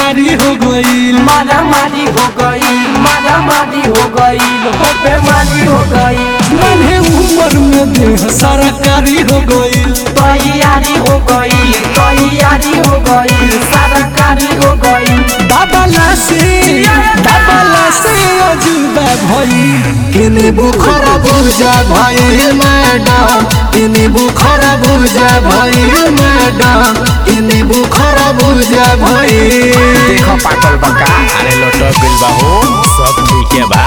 मारी हो गई, मारा मारी हो गई, मारा मारी हो गई, हो बेमारी हो गई। नन्हे उम्र में देह सरकारी हो गई, तैयारी हो गई, तैयारी हो गई, सरकारी हो गई। दाबला से अजूबा भई, किनी बुखर बुझा भई मैडम, किनी बुखर बुझा भई मैडम, किनी बुखर बुझा भई। देखो पागल बका, अरे लोटो बिल बाबू सब ठीक है बा।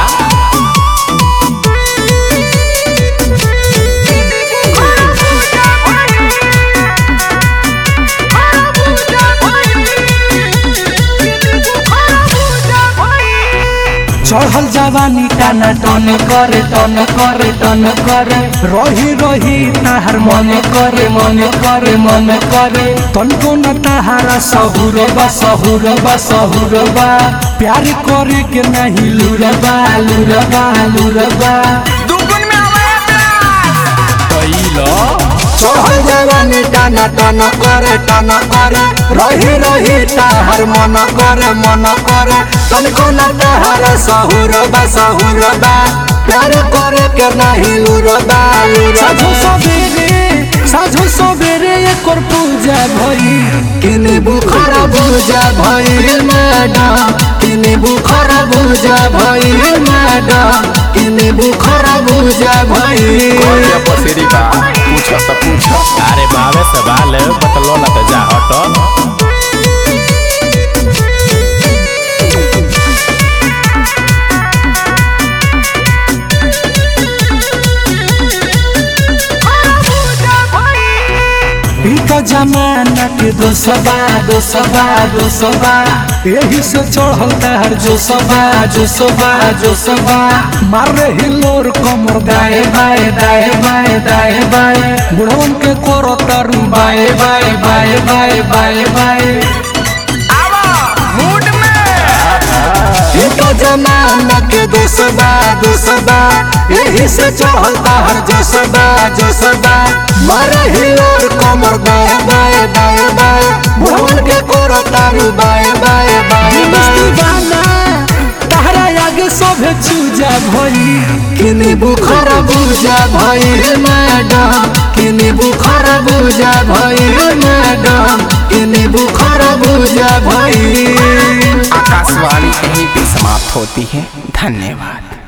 चढ़ल जवानी टन टन करे, टन करे, टन करे। रही रही ताहर मन करे, मन करे, मन करे। तनको न ताहारा सहुरबा, सहुरबा, सहुरबा। प्यार करे के नहीं लुरबा, लुरबा, लुरबा। दुगुन में चढ़ल जवानी टाना टन करे, टन करे। रही रही ताहर मन करे, मन करे। तनको न ताहारा सहुरबा, सहुरबा। प्यार करे के नहीं लुरबा, लुरबा। साझो सवेरे एकर पूजा भई, किनी बुखर बुझा भई मैडम, किनी बुखर बुझा भई मैडम, किनी बुखर बुझा भई। पसेरी बा पूछ तो पूछ, अरे बावे सवाल बतलो ना तो जा हटो। जमाना के दोसबा, दोसबा, दोसबा। यही से चढ़ल ताहर जोसबा, जोसबा, जोसबा। मार रही लोर कमर दाए बाए, दाए बाए, दाए बाए। बुढ़वन के कोरो तारू बाए बाए, बाए बाए, बाए बाए। मूड में जमाना के दोसबा, दोसबा। यही से चढ़ल ताहर जोसबा, जोसबा। मार रही लोर कमर दाए बाए, दाए बाए। बुढ़वन के कोरो तारू बाए बाए, बाए बाए। ताहरा आगे सभे चूजा भई, किनी बुखर बुझा भई मैडम, किनी बुखर बुझा भई मैडम, किनी बुखर बुझा भई। आकाशवाणी यहीं पे समाप्त होती है। धन्यवाद।